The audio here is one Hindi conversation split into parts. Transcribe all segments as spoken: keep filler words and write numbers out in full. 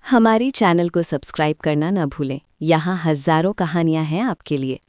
हमारी चैनल को सब्सक्राइब करना न भूलें। यहाँ हजारों कहानियां हैं आपके लिए।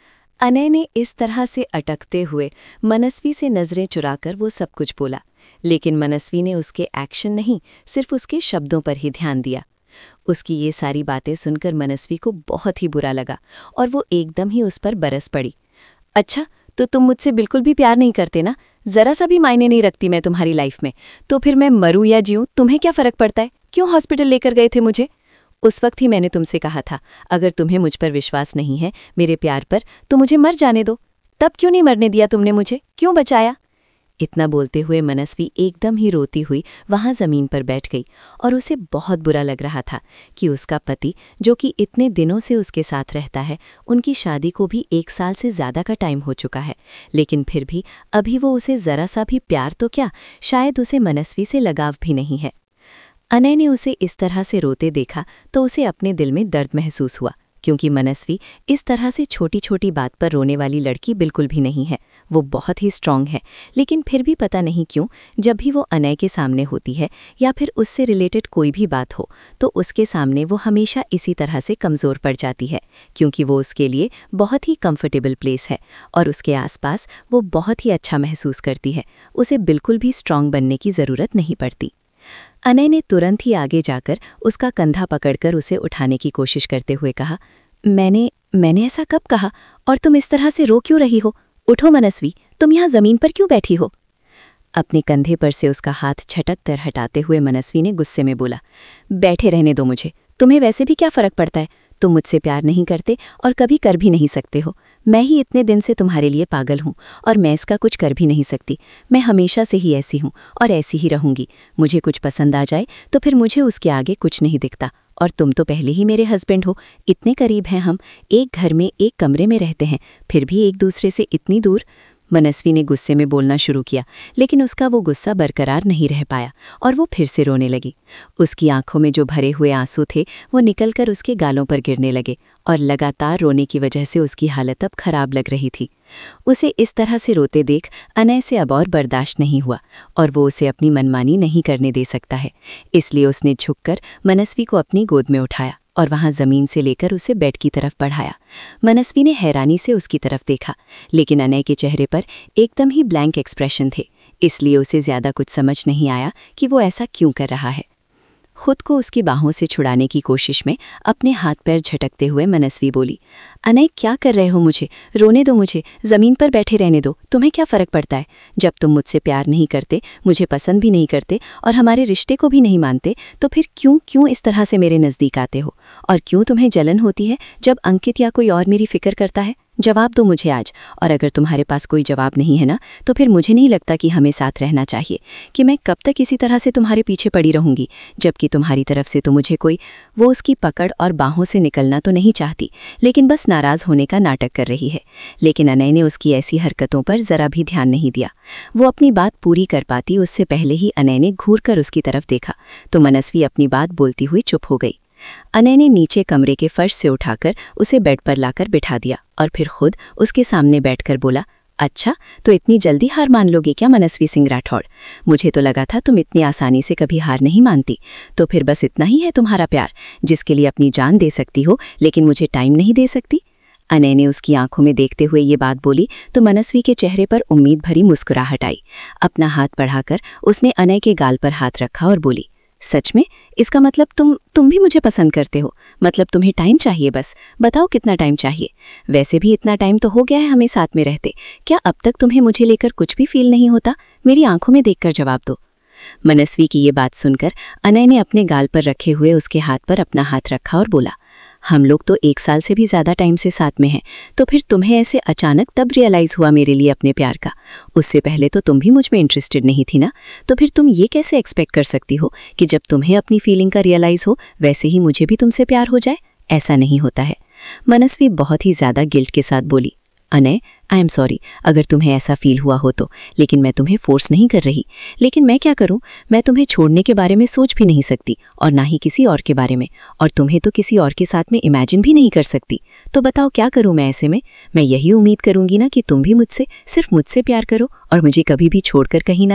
अनय ने इस तरह से अटकते हुए मनस्वी से नजरें चुराकर वो सब कुछ बोला, लेकिन मनस्वी ने उसके एक्शन नहीं, सिर्फ उसके शब्दों पर ही ध्यान दिया। उसकी ये सारी बातें सुनकर मनस्वी को बहुत ही बुरा लगा और वो एकदम ही उस पर बरस पड़ी। अच्छा, तो तुम मुझसे बिल्कुल भी प्यार नहीं करते ना? जरा सा भी मायने नहीं रखती मैं तुम्हारी लाइफ में, तो फिर मैं मरूं या जीऊं तुम्हें क्या फर्क पड़ता है? क्यों हॉस्पिटल लेकर गए थे मुझे? उस वक्त ही मैंने तुमसे कहा था, अगर तुम्हें मुझ पर विश्वास नहीं है, मेरे प्यार पर, तो मुझे मर जाने दो। तब क्यों नहीं मरने दिया तुमने मुझे? क्यों बचाया? इतना बोलते हुए मनस्वी एकदम ही रोती हुई वहां जमीन पर बैठ गई और उसे बहुत बुरा लग रहा था कि उसका पति, जो कि इतने दिनों से उसके साथ रहता है, उनकी शादी को भी एक साल से ज्यादा का टाइम हो चुका है, लेकिन फिर भी अभी वो उसे जरा सा भी प्यार तो क्या, शायद उसे मनस्वी से लगाव भी नहीं है। अनय ने उसे इस तरह से रोते देखा तो उसे अपने दिल में दर्द महसूस हुआ, क्योंकि मनस्वी इस तरह से छोटी छोटी बात पर रोने वाली लड़की बिल्कुल भी नहीं है। वो बहुत ही स्ट्रांग है, लेकिन फिर भी पता नहीं क्यों जब भी वो अनय के सामने होती है या फिर उससे रिलेटेड कोई भी बात हो, तो उसके सामने वो हमेशा इसी तरह से कमज़ोर पड़ जाती है, क्योंकि वो उसके लिए बहुत ही कंफर्टेबल प्लेस है और उसके आसपास वो बहुत ही अच्छा महसूस करती है। उसे बिल्कुल भी स्ट्रांग बनने की ज़रूरत नहीं पड़ती। अनय ने तुरंत ही आगे जाकर उसका कंधा पकड़कर उसे उठाने की कोशिश करते हुए कहा, मैंने मैंने ऐसा कब कहा? और तुम इस तरह से रो क्यों रही हो? उठो मनस्वी, तुम यहाँ जमीन पर क्यों बैठी हो? अपने कंधे पर से उसका हाथ छटक कर हटाते हुए मनस्वी ने गुस्से में बोला, बैठे रहने दो मुझे। तुम्हें वैसे भी क्या फर्क पड़ता है? तुम मुझसे प्यार नहीं करते और कभी कर भी नहीं सकते हो। मैं ही इतने दिन से तुम्हारे लिए पागल हूँ और मैं इसका कुछ कर भी नहीं सकती। मैं हमेशा से ही ऐसी हूँ और ऐसी ही रहूँगी। मुझे कुछ पसंद आ जाए तो फिर मुझे उसके आगे कुछ नहीं दिखता। और तुम तो पहले ही मेरे हस्बैंड हो, इतने करीब हैं हम, एक घर में एक कमरे में रहते हैं, फिर भी एक दूसरे से इतनी दूर। मनस्वी ने गुस्से में बोलना शुरू किया, लेकिन उसका वो गुस्सा बरकरार नहीं रह पाया और वो फिर से रोने लगी। उसकी आंखों में जो भरे हुए आंसू थे वो निकलकर उसके गालों पर गिरने लगे और लगातार रोने की वजह से उसकी हालत अब खराब लग रही थी। उसे इस तरह से रोते देख अनय से अब और बर्दाश्त नहीं हुआ और वो उसे अपनी मनमानी नहीं करने दे सकता है, इसलिए उसने झुककर मनस्वी को अपनी गोद में उठाया और वहां जमीन से लेकर उसे बेड की तरफ बढ़ाया। मनस्वी ने हैरानी से उसकी तरफ देखा, लेकिन अनय के चेहरे पर एकदम ही ब्लैंक एक्सप्रेशन थे, इसलिए उसे ज्यादा कुछ समझ नहीं आया कि वो ऐसा क्यों कर रहा है। खुद को उसकी बाहों से छुड़ाने की कोशिश में अपने हाथ पैर झटकते हुए मनस्वी बोली, अनय क्या कर रहे हो? मुझे रोने दो, मुझे जमीन पर बैठे रहने दो। तुम्हें क्या फर्क पड़ता है? जब तुम मुझसे प्यार नहीं करते, मुझे पसंद भी नहीं करते और हमारे रिश्ते को भी नहीं मानते, तो फिर क्यों क्यों इस तरह से मेरे नज़दीक आते हो? और क्यों तुम्हें जलन होती है जब अंकित या कोई और मेरी फिक्र करता है? जवाब दो मुझे आज। और अगर तुम्हारे पास कोई जवाब नहीं है ना, तो फिर मुझे नहीं लगता कि हमें साथ रहना चाहिए, कि मैं कब तक इसी तरह से तुम्हारे पीछे पड़ी रहूंगी, जबकि तुम्हारी तरफ से तो मुझे कोई। वो उसकी पकड़ और बाहों से निकलना तो नहीं चाहती, लेकिन बस नाराज होने का नाटक कर रही है। लेकिन अनय ने उसकी ऐसी हरकतों पर जरा भी ध्यान नहीं दिया। वो अपनी बात पूरी कर पाती उससे पहले ही अनय ने घूर कर उसकी तरफ देखा, तो मनस्वी अपनी बात बोलती हुई चुप हो गई। अनय ने नीचे कमरे के फर्श से उठाकर उसे बेड पर लाकर बिठा दिया और फिर खुद उसके सामने बैठकर बोला, अच्छा, तो इतनी जल्दी हार मान लोगे क्या मनस्वी सिंह राठौड़? मुझे तो लगा था तुम इतनी आसानी से कभी हार नहीं मानती। तो फिर बस इतना ही है तुम्हारा प्यार, जिसके लिए अपनी जान दे सकती हो, लेकिन मुझे टाइम नहीं दे सकती? अनय ने उसकी आंखों में देखते हुए ये बात बोली तो मनस्वी के चेहरे पर उम्मीद भरी मुस्कुराहट आई। अपना हाथ बढ़ाकर उसने अनय के गाल पर हाथ रखा और बोली, सच में? इसका मतलब तुम तुम भी मुझे पसंद करते हो? मतलब तुम्हें टाइम चाहिए? बस बताओ कितना टाइम चाहिए? वैसे भी इतना टाइम तो हो गया है हमें साथ में रहते, क्या अब तक तुम्हें मुझे लेकर कुछ भी फील नहीं होता? मेरी आंखों में देखकर जवाब दो। मनस्वी की ये बात सुनकर अनय ने अपने गाल पर रखे हुए उसके हाथ पर अपना हाथ रखा और बोला, हम लोग तो एक साल से भी ज्यादा टाइम से साथ में हैं, तो फिर तुम्हें ऐसे अचानक तब रियलाइज हुआ मेरे लिए अपने प्यार का? उससे पहले तो तुम भी मुझ में इंटरेस्टेड नहीं थी ना, तो फिर तुम ये कैसे एक्सपेक्ट कर सकती हो कि जब तुम्हें अपनी फीलिंग का रियलाइज हो, वैसे ही मुझे भी तुमसे प्यार हो जाए? ऐसा नहीं होता है। मनस्वी बहुत ही ज्यादा गिल्ट के साथ बोली, अनय, आई एम सॉरी अगर तुम्हें ऐसा फील हुआ हो तो, लेकिन मैं तुम्हें फोर्स नहीं कर रही। लेकिन मैं क्या करूं? मैं तुम्हें छोड़ने के बारे में सोच भी नहीं सकती और ना ही किसी और के बारे में, और तुम्हें तो किसी और के साथ में इमेजिन भी नहीं कर सकती। तो बताओ क्या करूं मैं ऐसे में? मैं यही उम्मीद करूंगी ना कि तुम भी मुझसे, सिर्फ मुझसे प्यार करो और मुझे कभी भी छोड़कर कहीं ना जाओ।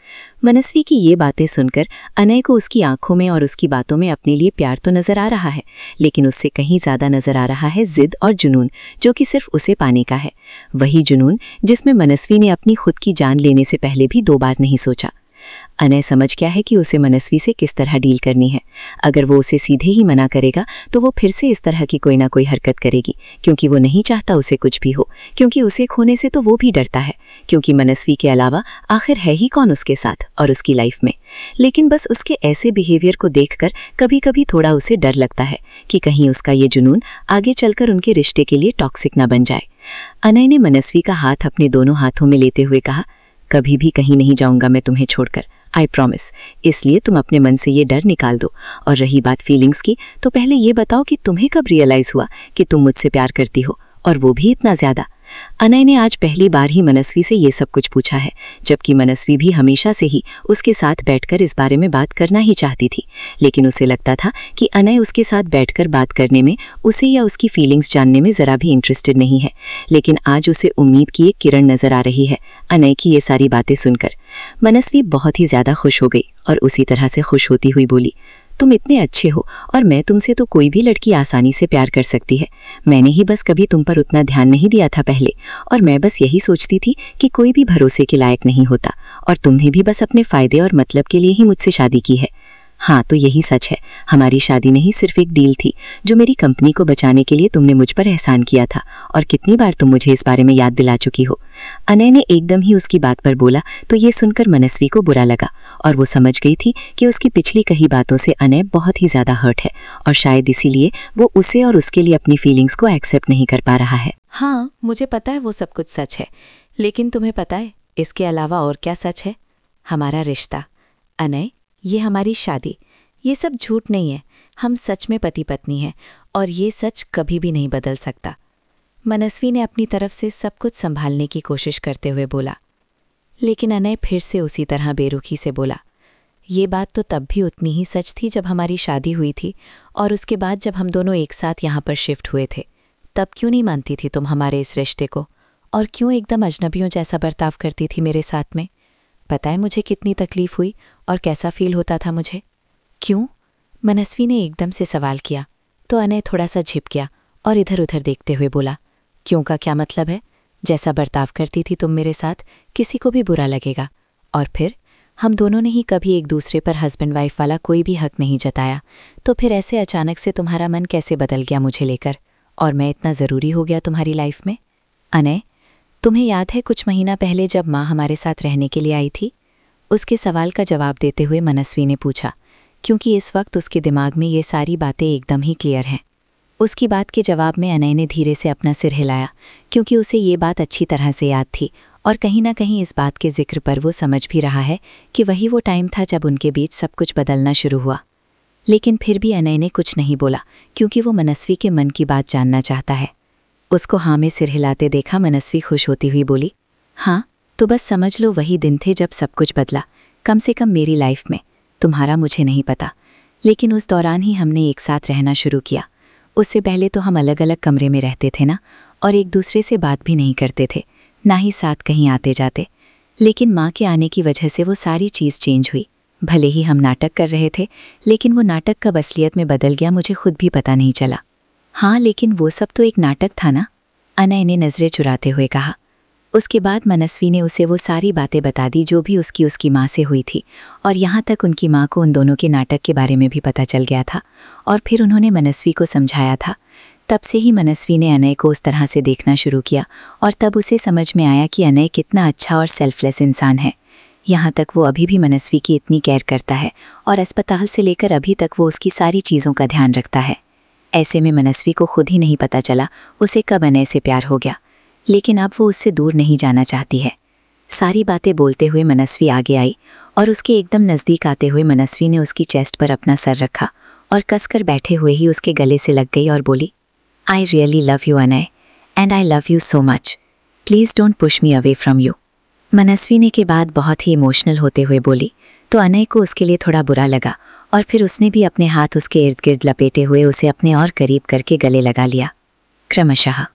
मनस्वी की ये बातें सुनकर अनय को उसकी आंखों में और उसकी बातों में अपने लिए प्यार तो नजर आ रहा है, लेकिन उससे कहीं ज्यादा नजर आ रहा है जिद और जुनून, जो कि सिर्फ उसे पाने का है। वही जुनून जिसमें मनस्वी ने अपनी खुद की जान लेने से पहले भी दो बार नहीं सोचा। अनय समझ गया है कि उसे मनस्वी से किस तरह डील करनी है। अगर वो उसे सीधे ही मना करेगा तो वो फिर से इस तरह की कोई ना कोई हरकत करेगी, क्योंकि वो नहीं चाहता उसे कुछ भी हो, क्योंकि उसे खोने से तो वो भी डरता है, क्योंकि मनस्वी के अलावा आखिर है ही कौन उसके साथ और उसकी लाइफ में। लेकिन बस उसके ऐसे बिहेवियर को देखकर कभी कभी थोड़ा उसे डर लगता है कि कहीं उसका ये जुनून आगे चलकर उनके रिश्ते के लिए टॉक्सिक ना बन जाए। अनय ने मनस्वी का हाथ अपने दोनों हाथों में लेते हुए कहा, कभी भी कहीं नहीं जाऊंगा मैं तुम्हें छोड़कर, आई प्रॉमिस। इसलिए तुम अपने मन से ये डर निकाल दो। और रही बात फीलिंग्स की, तो पहले ये बताओ कि तुम्हें कब रियलाइज हुआ कि तुम मुझसे प्यार करती हो, और वो भी इतना ज्यादा। अनय ने आज पहली बार ही मनस्वी से ये सब कुछ पूछा है, जबकि मनस्वी भी हमेशा से ही उसके साथ बैठकर इस बारे में बात करना ही चाहती थी। लेकिन उसे लगता था कि अनय उसके साथ बैठकर बात करने में, उसे या उसकी फीलिंग्स जानने में जरा भी इंटरेस्टेड नहीं है। लेकिन आज उसे उम्मीद की एक किरण नजर आ रही है अनय की ये सारी बातें सुनकर। मनस्वी बहुत ही ज्यादा खुश हो गई और उसी तरह से खुश होती हुई बोली, तुम इतने अच्छे हो और मैं तुमसे तो कोई भी लड़की आसानी से प्यार कर सकती है। मैंने ही बस कभी तुम पर उतना ध्यान नहीं दिया था पहले, और मैं बस यही सोचती थी कि कोई भी भरोसे के लायक नहीं होता, और तुमने भी बस अपने फायदे और मतलब के लिए ही मुझसे शादी की है। हाँ, तो यही सच है, हमारी शादी नहीं सिर्फ एक डील थी जो मेरी कंपनी को बचाने के लिए तुमने मुझ पर एहसान किया था, और कितनी बार तुम मुझे इस बारे में याद दिला चुकी हो। अनय ने एकदम ही उसकी बात पर बोला तो ये सुनकर मनस्वी को बुरा लगा, और वो समझ गई थी कि उसकी पिछली कही बातों से अनय बहुत ही ज्यादा हर्ट है, और शायद इसीलिए वो उसे और उसके लिए अपनी फीलिंग्स को एक्सेप्ट नहीं कर पा रहा है। हाँ, मुझे पता है वो सब कुछ सच है, लेकिन तुम्हें पता है इसके अलावा और क्या सच है? हमारा रिश्ता। अनय, ये हमारी शादी, ये सब झूठ नहीं है। हम सच में पति पत्नी हैं, और ये सच कभी भी नहीं बदल सकता। मनस्वी ने अपनी तरफ से सब कुछ संभालने की कोशिश करते हुए बोला, लेकिन अनय फिर से उसी तरह बेरुखी से बोला, ये बात तो तब भी उतनी ही सच थी जब हमारी शादी हुई थी, और उसके बाद जब हम दोनों एक साथ यहाँ पर शिफ्ट हुए थे। तब क्यों नहीं मानती थी तुम हमारे इस रिश्ते को, और क्यों एकदम अजनबियों जैसा बर्ताव करती थी मेरे साथ में? पता है मुझे कितनी तकलीफ हुई और कैसा फील होता था मुझे? क्यों? मनस्वी ने एकदम से सवाल किया, तो अनय थोड़ा सा झिप गया और इधर उधर देखते हुए बोला, क्यों का क्या मतलब है? जैसा बर्ताव करती थी तुम मेरे साथ, किसी को भी बुरा लगेगा। और फिर हम दोनों ने ही कभी एक दूसरे पर हस्बैंड वाइफ वाला कोई भी हक नहीं जताया, तो फिर ऐसे अचानक से तुम्हारा मन कैसे बदल गया मुझे लेकर, और मैं इतना ज़रूरी हो गया तुम्हारी लाइफ में? अनय, तुम्हें याद है कुछ महीना पहले जब माँ हमारे साथ रहने के लिए आई थी? उसके सवाल का जवाब देते हुए मनस्वी ने पूछा, क्योंकि इस वक्त उसके दिमाग में ये सारी बातें एकदम ही क्लियर हैं। उसकी बात के जवाब में अनय ने धीरे से अपना सिर हिलाया, क्योंकि उसे ये बात अच्छी तरह से याद थी, और कहीं ना कहीं इस बात के जिक्र पर वो समझ भी रहा है कि वही वो टाइम था जब उनके बीच सब कुछ बदलना शुरू हुआ। लेकिन फिर भी अनय ने कुछ नहीं बोला, क्योंकि वो मनस्वी के मन की बात जानना चाहता है। उसको हाँ में सिर हिलाते देखा मनस्वी खुश होती हुई बोली, हाँ, तो बस समझ लो वही दिन थे जब सब कुछ बदला, कम से कम मेरी लाइफ में। तुम्हारा मुझे नहीं पता, लेकिन उस दौरान ही हमने एक साथ रहना शुरू किया। उससे पहले तो हम अलग अलग कमरे में रहते थे ना, और एक दूसरे से बात भी नहीं करते थे, ना ही साथ कहीं आते जाते। लेकिन माँ के आने की वजह से वो सारी चीज़ चेंज हुई। भले ही हम नाटक कर रहे थे, लेकिन वो नाटक कब असलियत में बदल गया मुझे खुद भी पता नहीं चला। हाँ, लेकिन वो सब तो एक नाटक था ना, अनय ने नज़रें चुराते हुए कहा। उसके बाद मनस्वी ने उसे वो सारी बातें बता दी जो भी उसकी उसकी माँ से हुई थी, और यहाँ तक उनकी माँ को उन दोनों के नाटक के बारे में भी पता चल गया था, और फिर उन्होंने मनस्वी को समझाया था। तब से ही मनस्वी ने अनय को उस तरह से देखना शुरू किया, और तब उसे समझ में आया कि अनय कितना अच्छा और सेल्फलेस इंसान है। यहाँ तक वो अभी भी मनस्वी की इतनी केयर करता है, और अस्पताल से लेकर अभी तक वो उसकी सारी चीज़ों का ध्यान रखता है। ऐसे में मनस्वी को खुद ही नहीं पता चला उसे कब अनय से प्यार हो गया, लेकिन अब वो उससे दूर नहीं जाना चाहती है। सारी बातें बोलते हुए मनस्वी आगे आई, और उसके एकदम नज़दीक आते हुए मनस्वी ने उसकी चेस्ट पर अपना सर रखा, और कसकर बैठे हुए ही उसके गले से लग गई और बोली, I really love you Anay, and I love you so much. Please don't push me away from you. Manasvi ने के बाद बहुत ही इमोशनल होते हुए बोली, तो अनय को उसके लिए थोड़ा बुरा लगा, और फिर उसने भी अपने हाथ उसके इर्द गिर्द लपेटे हुए उसे अपने और करीब करके गले लगा लिया क्रमशः।